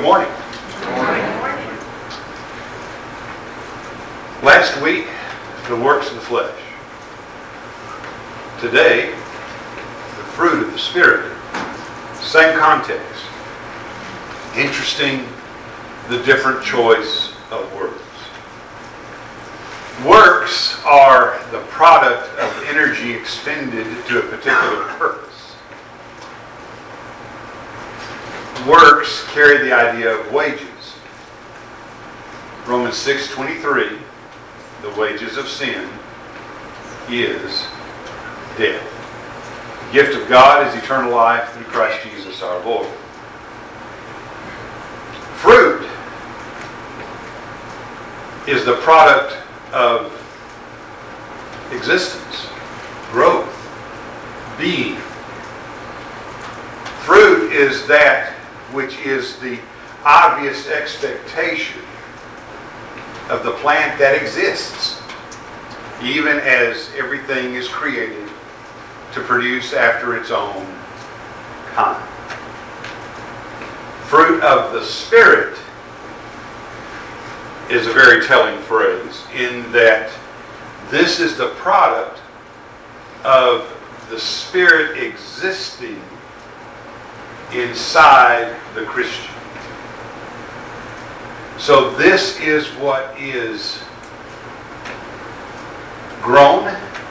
morning. Good morning. Last week, the works of the flesh. Today, the fruit of the Spirit. Same context. Interesting, the different choice of words. Works are the product of energy expended to a particular purpose. Works carry the idea of wages. Romans 6:23, the wages of sin is death. The gift of God is eternal life through Christ Jesus our Lord. Fruit is the product of existence, growth, being. Fruit is that which is the obvious expectation of the plant that exists, even as everything is created to produce after its own kind. Fruit of the Spirit is a very telling phrase in that this is the product of the Spirit existing inside the Christian. So this is what is grown.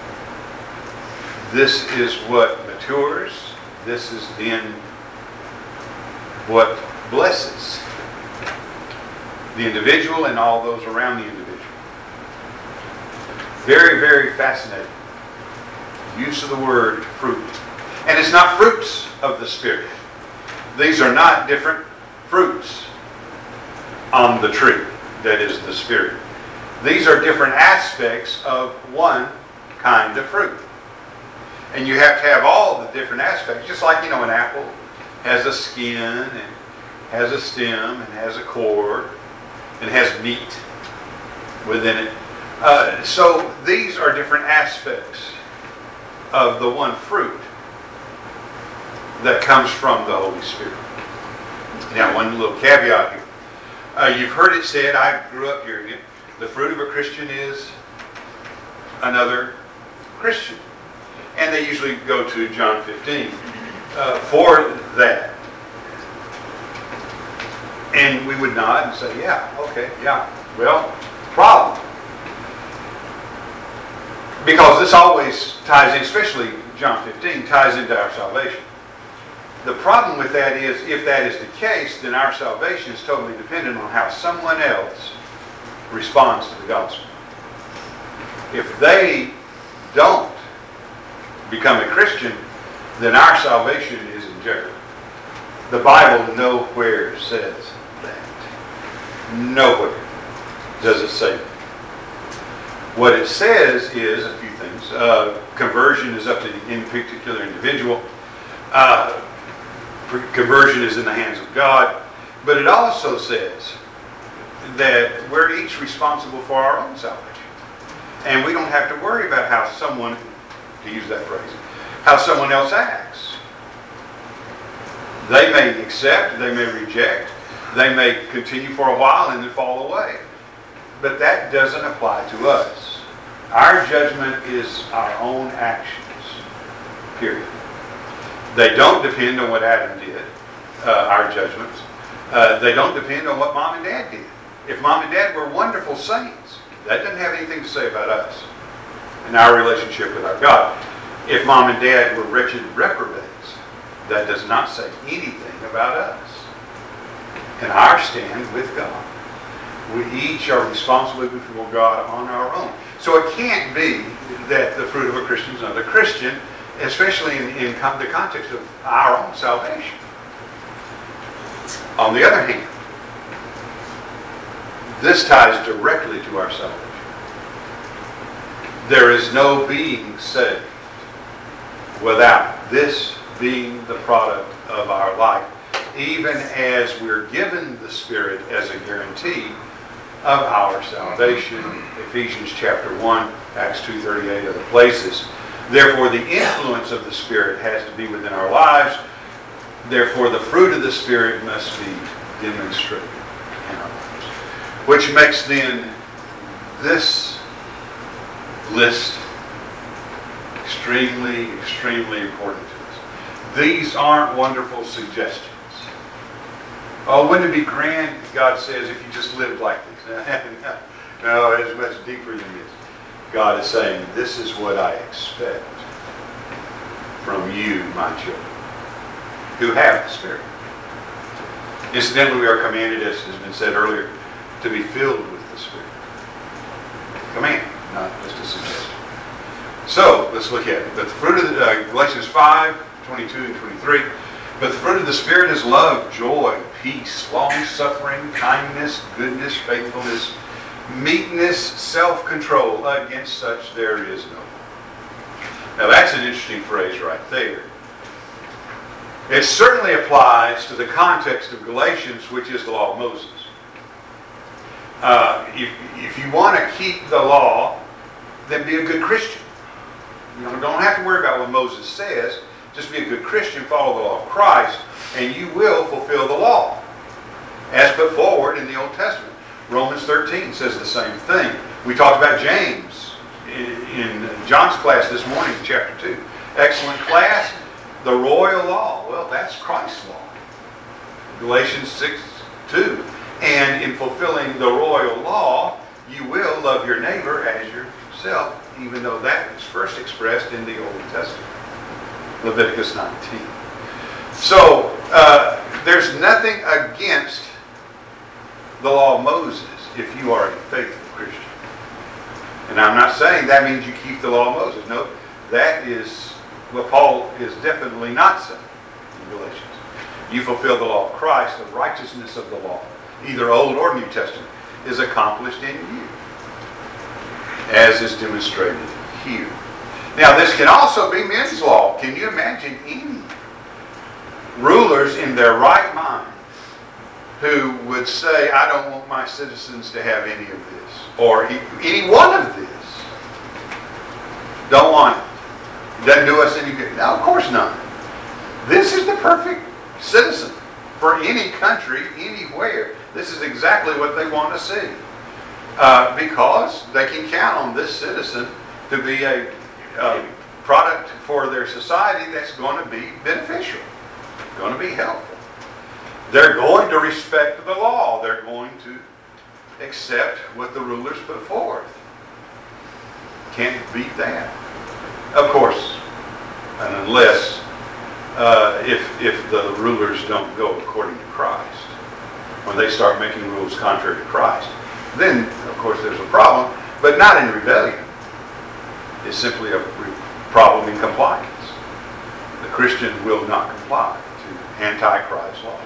This is what matures. This is then what blesses the individual and all those around the individual. Very, very fascinating. Use of the word fruit. And it's not fruits of the Spirit. These are not different fruits on the tree that is the Spirit. These are different aspects of one kind of fruit. And you have to have all the different aspects. Just like, an apple has a skin and has a stem and has a core and has meat within it. So these are different aspects of the one fruit that comes from the Holy Spirit. Now, one little caveat here. You've heard it said, I grew up hearing it, the fruit of a Christian is another Christian. And they usually go to John 15 for that. And we would nod and say, yeah, okay, yeah. Well, problem. Because this always ties in, especially John 15, ties into our salvation. The problem with that is, if that is the case, then our salvation is totally dependent on how someone else responds to the gospel. If they don't become a Christian, then our salvation is in jeopardy. The Bible nowhere says that. Nowhere does it say that. What it says is a few things. Conversion is up to the particular individual. Conversion is in the hands of God. But it also says that we're each responsible for our own salvation. And we don't have to worry about how someone, to use that phrase, how someone else acts. They may accept, they may reject, they may continue for a while and then fall away. But that doesn't apply to us. Our judgment is our own actions, period. They don't depend on what Adam did, our judgments. They don't depend on what Mom and Dad did. If Mom and Dad were wonderful saints, that doesn't have anything to say about us and our relationship with our God. If Mom and Dad were wretched reprobates, that does not say anything about us and our stand with God. We each are responsible before God on our own. So it can't be that the fruit of a Christian is another Christian, especially in the context of our own salvation. On the other hand, this ties directly to our salvation. There is no being saved without this being the product of our life, even as we're given the Spirit as a guarantee of our salvation. Ephesians chapter 1, Acts 2:38, other places. Therefore, the influence of the Spirit has to be within our lives. Therefore, the fruit of the Spirit must be demonstrated in our lives. Which makes then this list extremely, extremely important to us. These aren't wonderful suggestions. Oh, wouldn't it be grand, God says, if you just lived like this? No, it's much deeper than this. God is saying, this is what I expect from you, my children, who have the Spirit. Incidentally, we are commanded, as has been said earlier, to be filled with the Spirit. Command, not just a suggestion. So, let's look at it. But the fruit of Galatians 5, 22 and 23. But the fruit of the Spirit is love, joy, peace, long-suffering, kindness, goodness, faithfulness, meekness, self-control. Against such there is no law. Now that's an interesting phrase right there. It certainly applies to the context of Galatians, which is the law of Moses. If you want to keep the law, then be a good Christian. You don't have to worry about what Moses says. Just be a good Christian, follow the law of Christ, and you will fulfill the law, as put forward in the Old Testament. Romans 13 says the same thing. We talked about James in John's class this morning, chapter 2. Excellent class. The royal law. Well, that's Christ's law. Galatians 6:2. And in fulfilling the royal law, you will love your neighbor as yourself, even though that is first expressed in the Old Testament. Leviticus 19. So, there's nothing against the law of Moses if you are a faithful Christian. And I'm not saying that means you keep the law of Moses. No, that is what Paul is definitely not saying in Galatians. You fulfill the law of Christ, the righteousness of the law, either Old or New Testament, is accomplished in you, as is demonstrated here. Now, this can also be men's law. Can you imagine any rulers in their right mind who would say, I don't want my citizens to have any of this, or any one of this? Don't want it. It doesn't do us any good. No, of course not. This is the perfect citizen for any country, anywhere. This is exactly what they want to see. Because they can count on this citizen to be a product for their society that's going to be beneficial, going to be helpful. They're going to respect the law. They're going to accept what the rulers put forth. Can't beat that. Of course, and unless if the rulers don't go according to Christ, when they start making rules contrary to Christ, then of course there's a problem, but not in rebellion. It's simply a problem in compliance. The Christian will not comply to anti-Christ laws.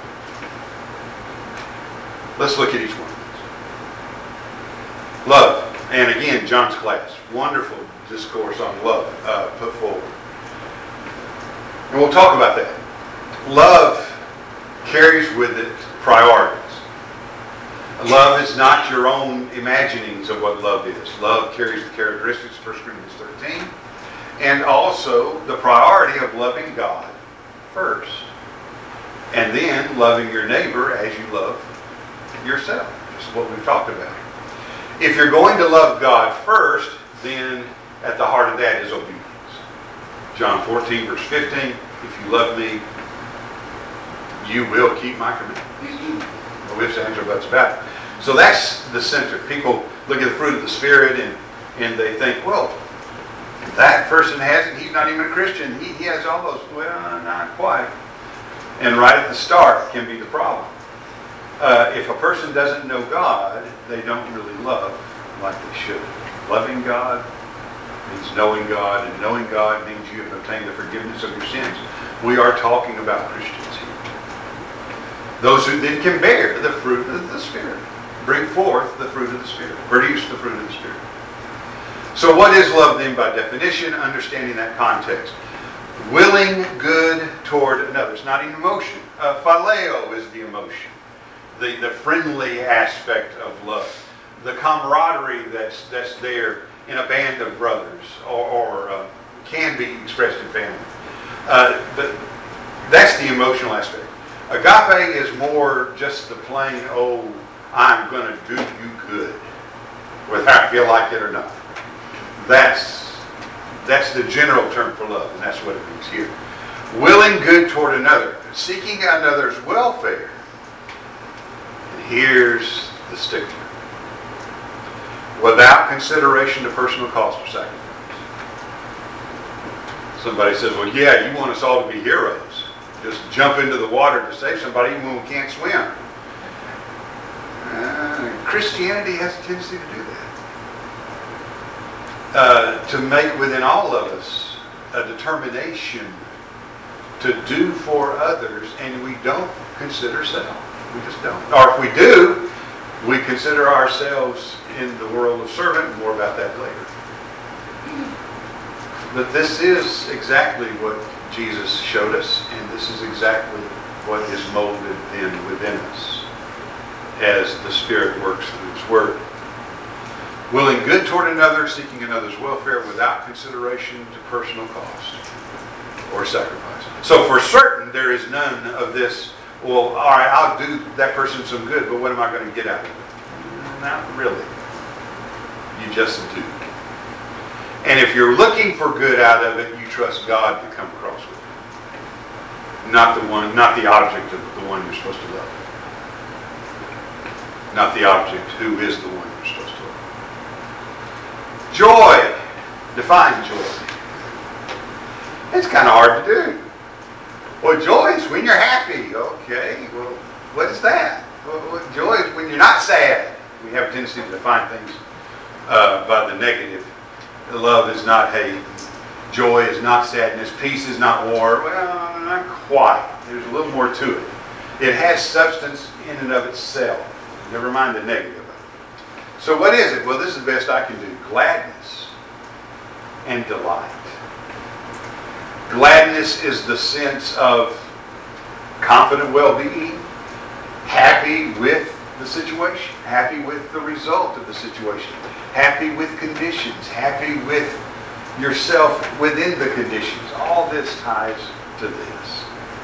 Let's look at each one of these. Love. And again, John's class. Wonderful discourse on love put forward. And we'll talk about that. Love carries with it priorities. Love is not your own imaginings of what love is. Love carries the characteristics of 1 Corinthians 13. And also the priority of loving God first. And then loving your neighbor as you love yourself. Just what we've talked about. If you're going to love God first, then at the heart of that is obedience. John 14, verse 15, if you love me, you will keep my commandments. No ifs, ands, or buts about it. So that's the center. People look at the fruit of the Spirit and they think, well, that person has it. He's not even a Christian. He has all those. Well, not quite. And right at the start can be the problem. If a person doesn't know God, they don't really love like they should. Loving God means knowing God, and knowing God means you have obtained the forgiveness of your sins. We are talking about Christians here. Those who then can bear the fruit of the Spirit. Bring forth the fruit of the Spirit. Produce the fruit of the Spirit. So what is love then by definition? Understanding that context. Willing good toward another. It's not an emotion. Phileo is the emotion. The friendly aspect of love. The camaraderie that's there in a band of brothers or can be expressed in family. That's the emotional aspect. Agape is more just the plain, oh, I'm going to do you good, whether I feel like it or not. That's the general term for love, and that's what it means here. Willing good toward another, seeking another's welfare. And here's the stickler. Without consideration to personal cost or sacrifice. Somebody says, well, yeah, you want us all to be heroes. Just jump into the water to save somebody even when we can't swim. Christianity has a tendency to do that. To make within all of us a determination to do for others, and we don't consider self. We just don't. Or if we do, we consider ourselves in the world of servant. More about that later. But this is exactly what Jesus showed us, and this is exactly what is molded in within us as the Spirit works through His Word. Willing good toward another, seeking another's welfare without consideration to personal cost or sacrifice. So for certain, there is none of this, well, all right, I'll do that person some good, but what am I going to get out of it? Not really. You just do. And if you're looking for good out of it, you trust God to come across with it. Not the object of the one you're supposed to love. Not the object who is the one you're supposed to love. Joy. Define joy. It's kind of hard to do. Well, joy is when you're happy. Okay, well, what is that? Well, joy is when you're not sad. We have a tendency to define things by the negative. Love is not hate. Joy is not sadness. Peace is not war. Well, not quite. There's a little more to it. It has substance in and of itself. Never mind the negative of it. So what is it? Well, this is the best I can do. Gladness and delight. Gladness is the sense of confident well-being, happy with the situation, happy with the result of the situation, happy with conditions, happy with yourself within the conditions. All this ties to this.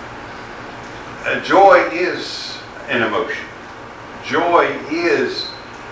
Joy is an emotion. Joy is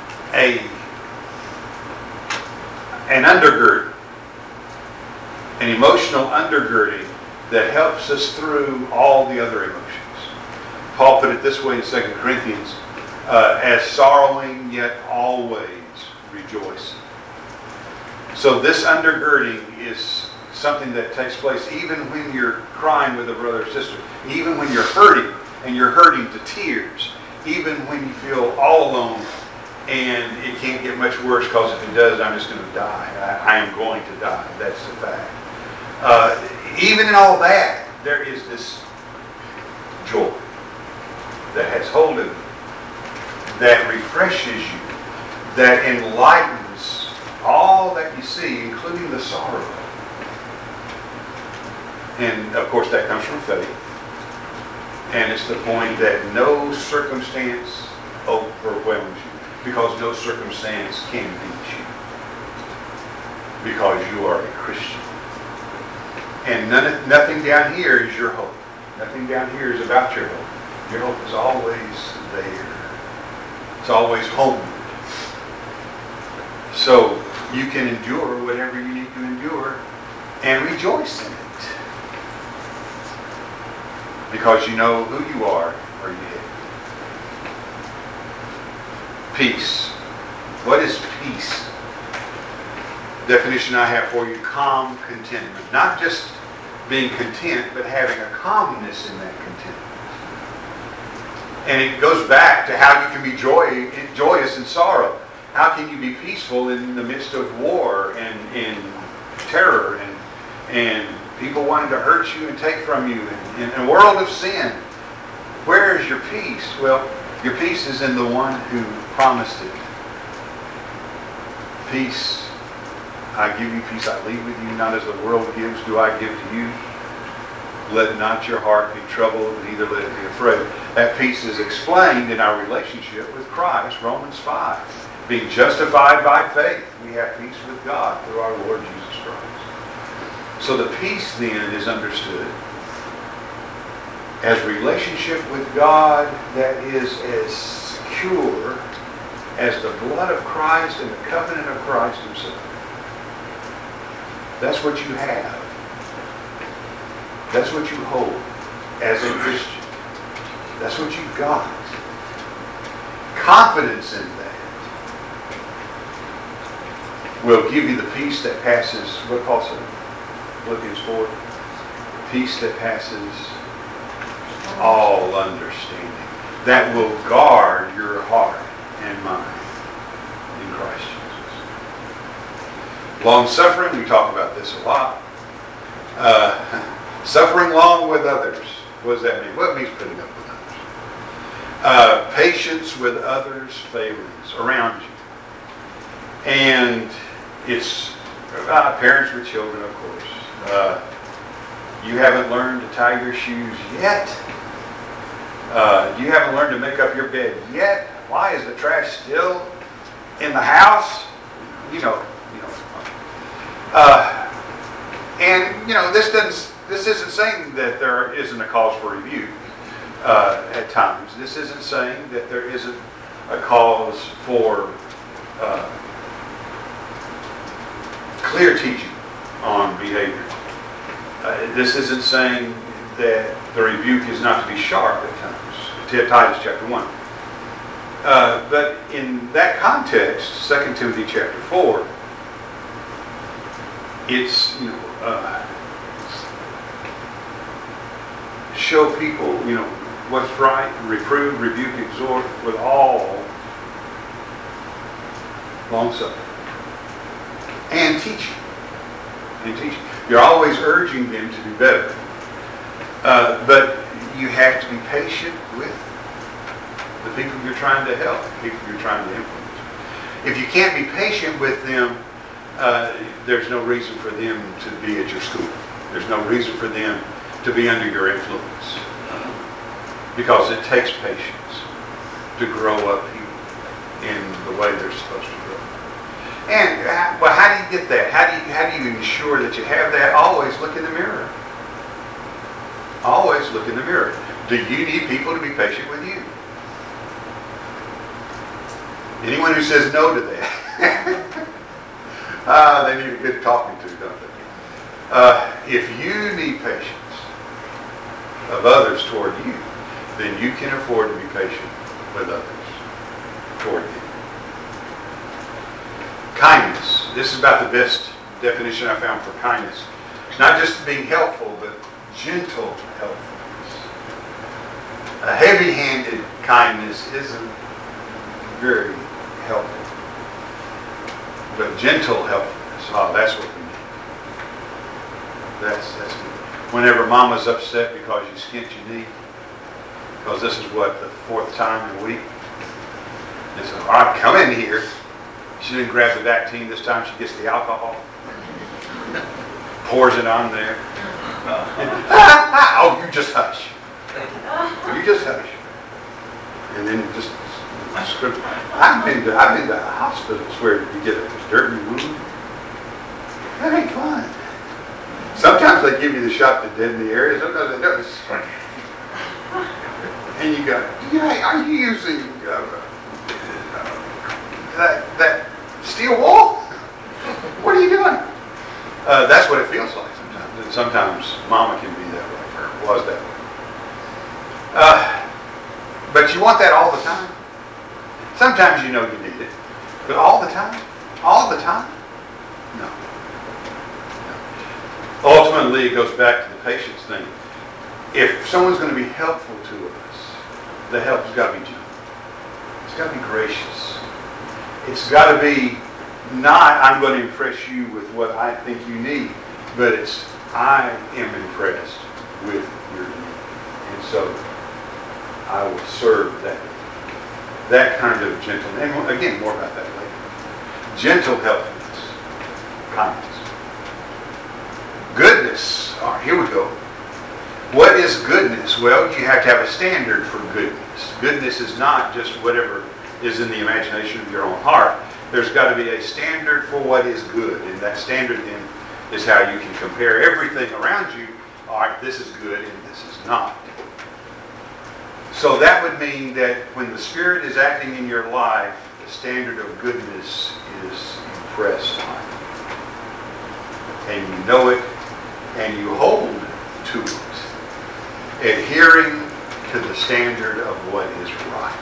an undergirding, an emotional undergirding that helps us through all the other emotions. Paul put it this way in 2 Corinthians, as sorrowing yet always rejoicing. So this undergirding is something that takes place even when you're crying with a brother or sister, even when you're hurting and you're hurting to tears, even when you feel all alone and it can't get much worse because if it does, I'm just going to die. I am going to die. That's the fact. Even in all that, there is this joy that has hold of you, that refreshes you, that enlightens all that you see, including the sorrow. And of course that comes from faith. And it's the point that no circumstance overwhelms you, because no circumstance can beat you, because you are a Christian. And nothing down here is your hope. Nothing down here is about your hope. Your hope is always there. It's always homeward. So you can endure whatever you need to endure and rejoice in it. Because you know who you are or you hate. Peace. What is peace? Definition I have for you: calm contentment. Not just being content, but having a calmness in that contentment. And it goes back to how you can be joyous in sorrow. How can you be peaceful in the midst of war and terror and people wanting to hurt you and take from you in a world of sin? Where is your peace? Well, your peace is in the one who promised it. Peace. I give you peace, I leave with you, not as the world gives, do I give to you. Let not your heart be troubled, neither let it be afraid. That peace is explained in our relationship with Christ, Romans 5. Being justified by faith, we have peace with God through our Lord Jesus Christ. So the peace then is understood as a relationship with God that is as secure as the blood of Christ and the covenant of Christ himself. That's what you have. That's what you hold as a Christian. That's what you've got. Confidence in that will give you the peace that passes, what Paul said, Philippians 4, peace that passes all understanding. That will guard your heart and mind in Christ Jesus. Long-suffering, we talk about this a lot. Suffering long with others. What does that mean? What means putting up with others? Patience with others' failings around you. And it's parents with children, of course. You haven't learned to tie your shoes yet. You haven't learned to make up your bed yet. Why is the trash still in the house? This isn't saying that there isn't a cause for rebuke at times. This isn't saying that there isn't a cause for clear teaching on behavior. This isn't saying that the rebuke is not to be sharp at times. Titus chapter 1. But in that context, 2 Timothy chapter 4, it's, show people, what's right, reprove, rebuke, exhort with all long-suffering. And teaching. You're always urging them to do better. But you have to be patient with the people you're trying to help, the people you're trying to influence. If you can't be patient with them, there's no reason for them to be at your school. There's no reason for them to be under your influence. Because it takes patience to grow up people in the way they're supposed to grow. And how do you get that? How do you ensure that you have that? Always look in the mirror. Always look in the mirror. Do you need people to be patient with you? Anyone who says no to that, they need a good talking to, don't they? If you need patience of others toward you, then you can afford to be patient with others toward you. Kindness. This is about the best definition I found for kindness. It's not just being helpful, but gentle helpfulness. A heavy-handed kindness isn't very helpful. But gentle helpfulness, that's what we need. That's good. Whenever Mama's upset because you skinned your knee, because this is the fourth time in a week, they say, all right, come in here. She didn't grab the Vactine this time. She gets the alcohol. Pours it on there. Oh, you just hush. You just hush. And then just I've been to hospitals where you get a dirty wound. That ain't fun. Sometimes they give you the shot to deaden the area. Sometimes they don't. And you go, are you using that steel wool? What are you doing? That's what it feels like sometimes. And sometimes Mama can be that way, or was that way. But you want that all the time? Sometimes you need it. But all the time? All the time? No. Ultimately, it goes back to the patience thing. If someone's going to be helpful to us, the help has got to be gentle. It's got to be gracious. It's got to be not, I'm going to impress you with what I think you need, but it's, I am impressed with your need. And so, I will serve that kind of gentleness. And again, more about that later. Gentle helpfulness. Kindness. Goodness. All right, here we go. What is goodness? Well, you have to have a standard for goodness. Goodness is not just whatever is in the imagination of your own heart. There's got to be a standard for what is good. And that standard then is how you can compare everything around you. All right, this is good and this is not. So that would mean that when the Spirit is acting in your life, the standard of goodness is impressed on you. And you know it, and you hold to it, adhering to the standard of what is right.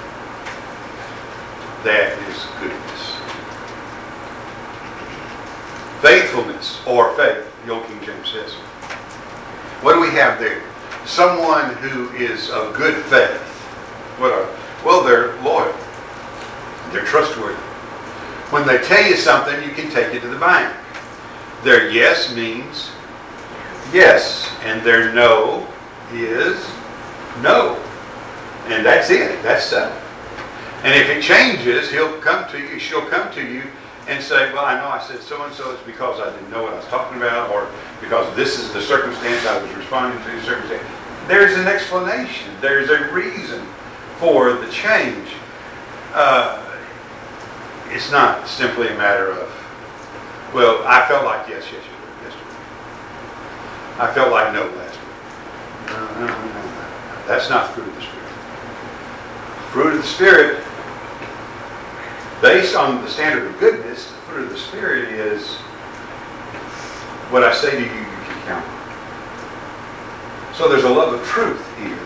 That is goodness. Faithfulness, or faith, the Old King James says. What do we have there? Someone who is of good faith. Well, they're loyal. They're trustworthy. When they tell you something, you can take it to the bank. Their yes means yes, and their no is no. And that's it. That's settled. And if it changes, she'll come to you and say, well, I know I said so-and-so. It's because I didn't know what I was talking about, or because this is the circumstance I was responding to. Circumstance. There's an explanation. There's a reason for the change. It's not simply a matter of, well, I felt like yes yesterday. I felt like no last week. No. That's not the fruit of the Spirit. Fruit of the Spirit, based on the standard of goodness, the fruit of the Spirit is what I say to you, you can count on. So there's a love of truth here.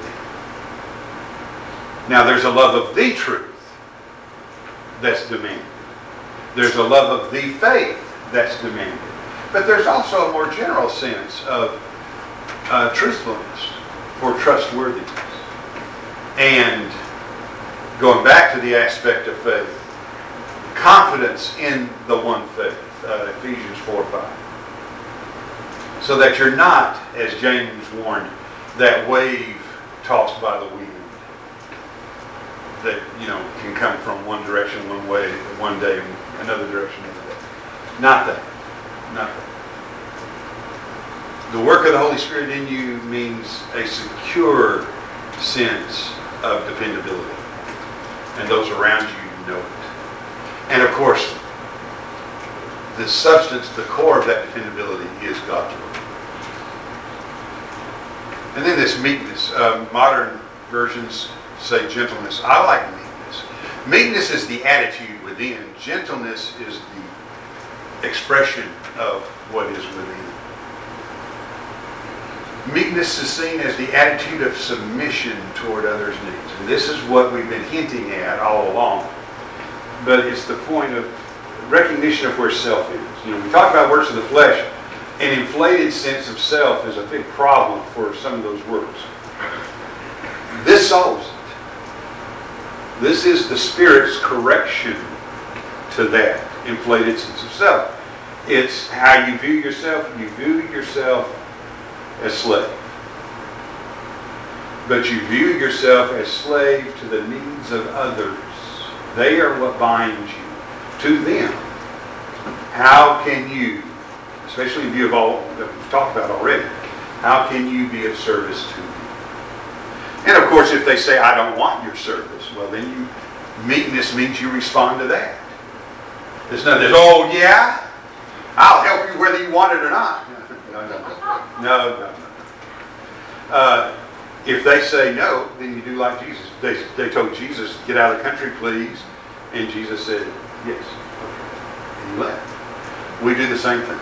Now there's a love of the truth that's demanded. There's a love of the faith that's demanded. But there's also a more general sense of truthfulness for trustworthiness. And going back to the aspect of faith, confidence in the one faith, Ephesians 4:5. So that you're not, as James warned, that wave tossed by the wind that, can come from one direction one way one day and another direction another day. Not that. The work of the Holy Spirit in you means a secure sense of dependability. And those around you know it. And of course, the substance, the core of that dependability is God's Word. And then this meekness. Modern versions say gentleness. I like meekness. Meekness is the attitude within. Gentleness is the expression of what is within. Meekness is seen as the attitude of submission toward others' needs. And this is what we've been hinting at all along. But it's the point of recognition of where self is. We talk about works of the flesh. An inflated sense of self is a big problem for some of those works. This solves it. This is the Spirit's correction to that inflated sense of self. It's how you view yourself. You view yourself as slave. But you view yourself as slave to the needs of others. They are what binds you to them. How can you, especially in view of all that we've talked about already, how can you be of service to them? And of course, if they say, I don't want your service, well then meekness means you respond to that. There's nothing, oh yeah, I'll help you whether you want it or not. No. If they say no, then you do like Jesus. They told Jesus, get out of the country, please. And Jesus said, yes. And he left. We do the same thing.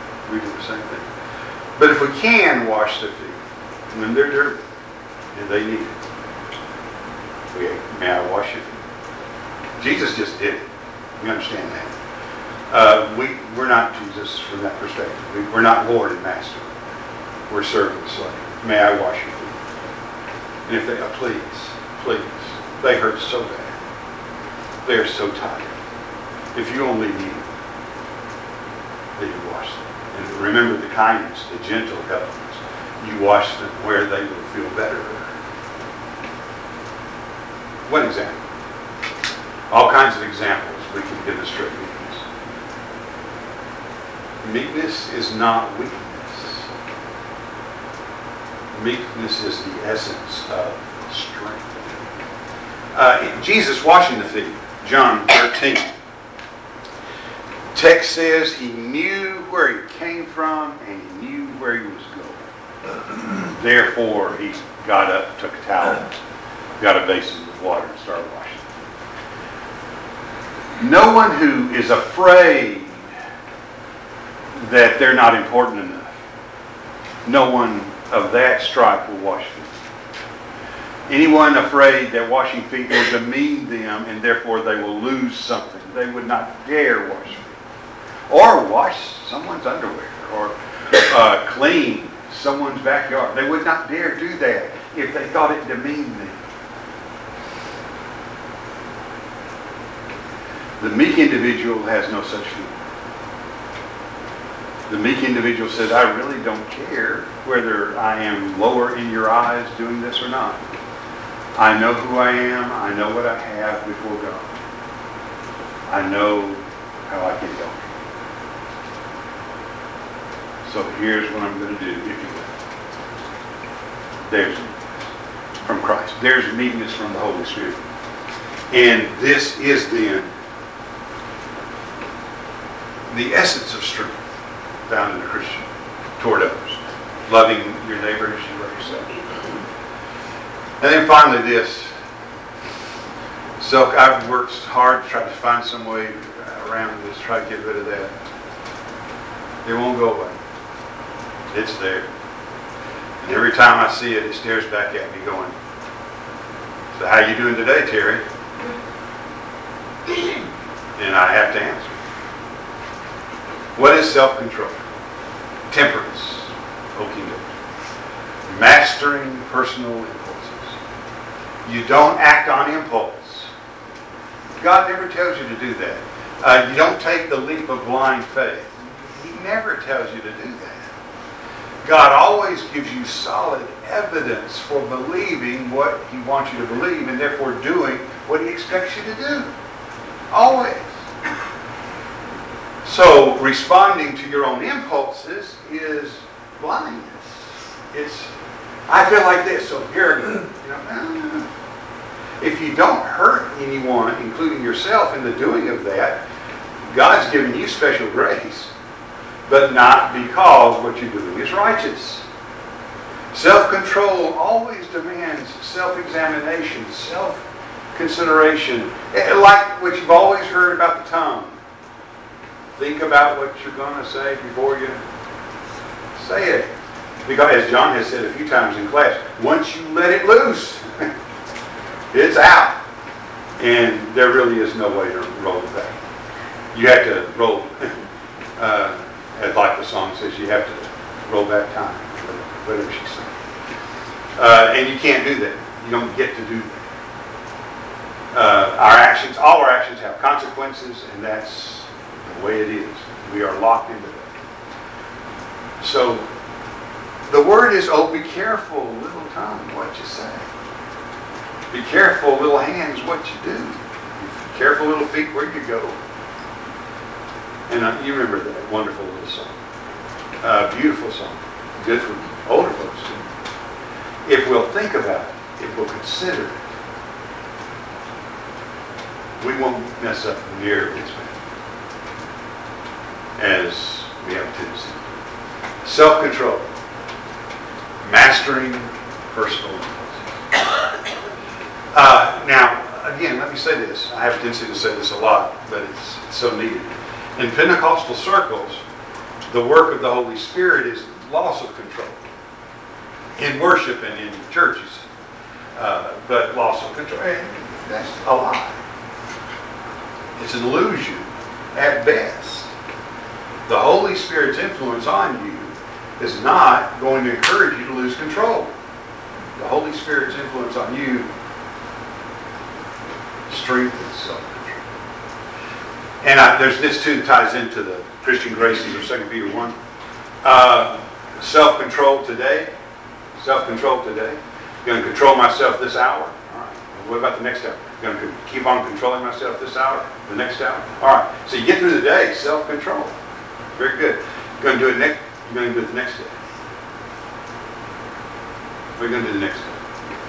But if we can wash their feet when they're dirty and they need it, may I wash your feet? Jesus just did it. We understand that. We're not Jesus from that perspective. We're not Lord and Master. We're servant and slave. May I wash your feet? And if they, please, they hurt so bad. They are so tired. If you only knew that you wash them. And remember the kindness, the gentle helpfulness. You wash them where they will feel better. One example. All kinds of examples we can demonstrate meekness. Meekness is not weakness. Meekness is the essence of strength. Jesus washing the feet, John 13. Text says he knew where he came from and he knew where he was going. Therefore, he got up, took a towel, got a basin with water and started washing. No one who is afraid that they're not important enough, no one of that stripe will wash feet. Anyone afraid that washing feet will demean them and therefore they will lose something, they would not dare wash feet. Or wash someone's underwear, or clean someone's backyard. They would not dare do that if they thought it demeaned them. The meek individual has no such feeling. The meek individual says, I really don't care whether I am lower in your eyes doing this or not. I know who I am. I know what I have before God. I know how I can help you. So here's what I'm going to do, if you will. There's meekness from Christ. There's meekness from the Holy Spirit. And this is then the essence of strength found in a Christian toward others. Loving your neighbor as you love yourself. And then finally this. I've worked hard to try to find some way around this, try to get rid of that. It won't go away. It's there. And every time I see it, it stares back at me going, so how you doing today, Terry? And I have to answer. What is self-control? Temperance, Oking Doors. Mastering personal impulses. You don't act on impulse. God never tells you to do that. You don't take the leap of blind faith. He never tells you to do that. God always gives you solid evidence for believing what He wants you to believe and therefore doing what He expects you to do. Always. So, responding to your own impulses is blindness. It's, I feel like this, so here I go. No. If you don't hurt anyone, including yourself, in the doing of that, God's given you special grace, but not because what you're doing is righteous. Self-control always demands self-examination, self-consideration. Like what you've always heard about the tongue. Think about what you're going to say before you say it. Because as John has said a few times in class, once you let it loose, it's out. And there really is no way to roll it back. You have to roll, like the song says, you have to roll back time, whatever she's saying. And you can't do that. You don't get to do that. All our actions have consequences, and that's the way it is. We are locked into that. So, the word is, be careful, little tongue, what you say. Be careful, little hands, what you do. Be careful, little feet, where you go. And you remember that wonderful little song. Beautiful song. Good for older folks too. If we'll think about it, if we'll consider it, we won't mess up nearly as bad as we have a tendency. Self-control. Mastering personal impulses. Now, again, let me say this. I have a tendency to say this a lot, but it's so needed. In Pentecostal circles, the work of the Holy Spirit is loss of control. In worship and in churches. But loss of control. And that's a lie. It's an illusion at best. The Holy Spirit's influence on you is not going to encourage you to lose control. The Holy Spirit's influence on you strengthens self-control. And there's this too that ties into the Christian graces of 2 Peter 1. Self-control today. Self-control today. I'm going to control myself this hour. All right. What about the next hour? I'm going to keep on controlling myself this hour, the next hour. All right. So you get through the day, self-control. Very good. You're going to do it next. You're going to do it the next day. What are you going to do the next day?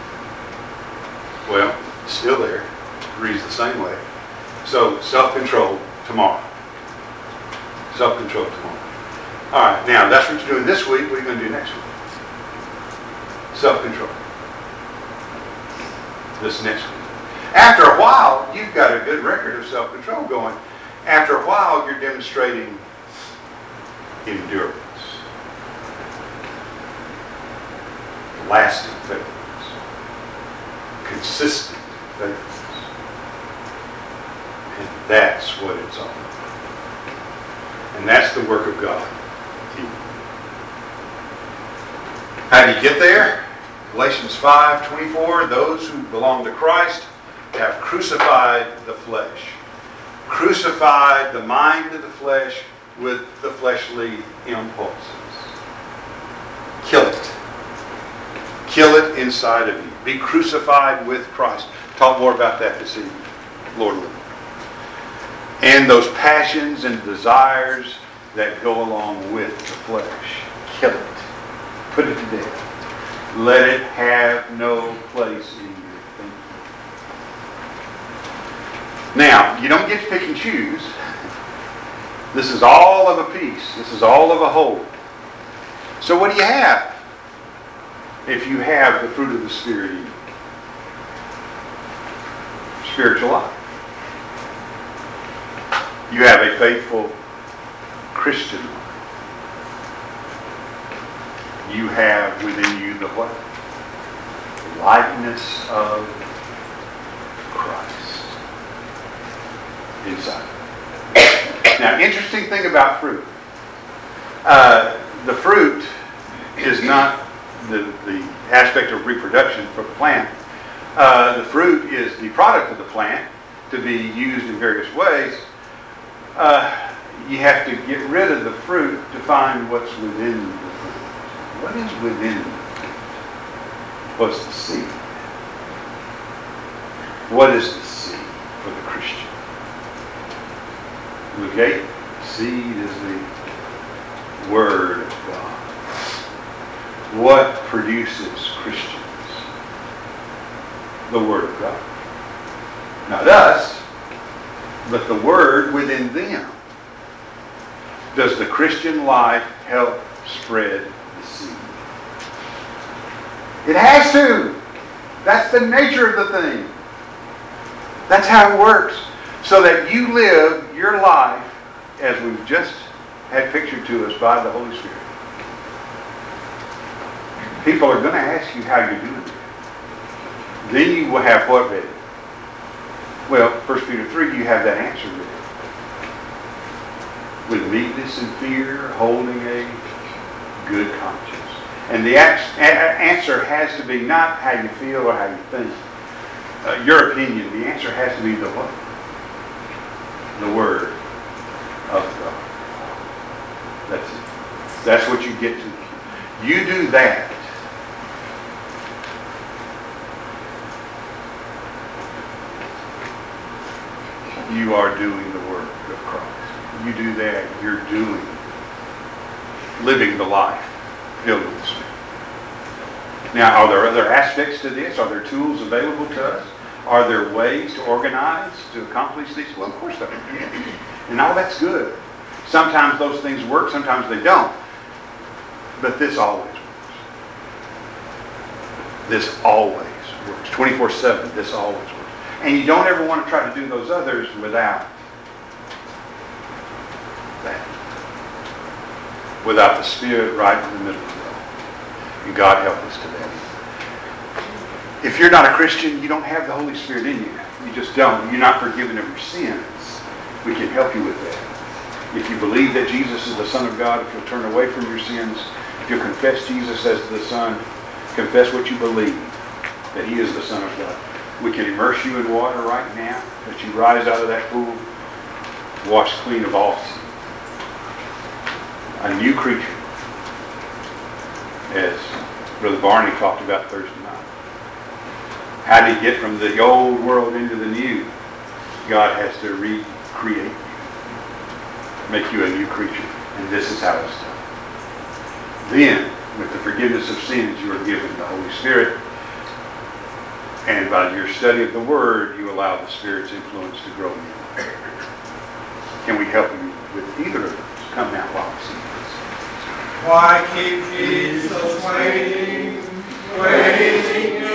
Well, it's still there. It reads the same way. So self-control tomorrow. Self-control tomorrow. All right. Now that's what you're doing this week. What are you going to do next week? Self-control. this next one. After a while, you've got a good record of self-control going. After a while, you're demonstrating endurance, lasting faithfulness, consistent faithfulness. And that's what it's all about. And that's the work of God. How do you get there? Galatians 5:24, those who belong to Christ have crucified the flesh. Crucified the mind of the flesh with the fleshly impulses. Kill it. Kill it inside of you. Be crucified with Christ. Talk more about that this evening, Lord willing. And those passions and desires that go along with the flesh. Kill it. Put it to death. Let it have no place in your thinking. Now, you don't get to pick and choose. This is all of a piece. This is all of a whole. So what do you have if you have the fruit of the Spirit in you? Spiritual life. You have a faithful Christian life. You have within you the what? The likeness of Christ inside. Now, interesting thing about fruit. The fruit is not the aspect of reproduction for the plant. The fruit is the product of the plant to be used in various ways. You have to get rid of the fruit to find what's within the fruit. What is within the fruit? What's the seed? What is the seed for the Christian? Luke 8, seed is the Word of God. What produces Christians? The Word of God. Not us, but the Word within them. Does the Christian life help spread the seed? It has to. That's the nature of the thing. That's how it works. So that you live your life as we've just had pictured to us by the Holy Spirit. People are going to ask you how you're doing it. Then you will have what ready? Well, 1 Peter 3, you have that answer ready. With meekness and fear, holding a good conscience. And the answer has to be not how you feel or how you think. Your opinion. The answer has to be the what? The Word of God. That's it. That's what you get to. You do that. You are doing the work of Christ. You do that, you're living the life filled with the Spirit. Now, are there other aspects to this? Are there tools available to us? Are there ways to organize, to accomplish these? Well, of course there are. And all that's good. Sometimes those things work, sometimes they don't. But this always works. This always works. 24/7, this always works. And you don't ever want to try to do those others without that. Without the Spirit right in the middle of it all. And God help us to that. If you're not a Christian, you don't have the Holy Spirit in you. You just don't. You're not forgiven of your sins. We can help you with that. If you believe that Jesus is the Son of God, if you'll turn away from your sins, if you'll confess Jesus as the Son, confess what you believe, that He is the Son of God. We can immerse you in water right now, that you rise out of that pool, washed clean of all sin. A new creature, as Brother Barney talked about Thursday night. How do you get from the old world into the new? God has to recreate you, make you a new creature, and this is how it's done. Then, with the forgiveness of sins, you are given the Holy Spirit. And by your study of the Word, you allow the Spirit's influence to grow in you. Can we help you with either of those? Come now while we sing this. Why keep Jesus waiting, waiting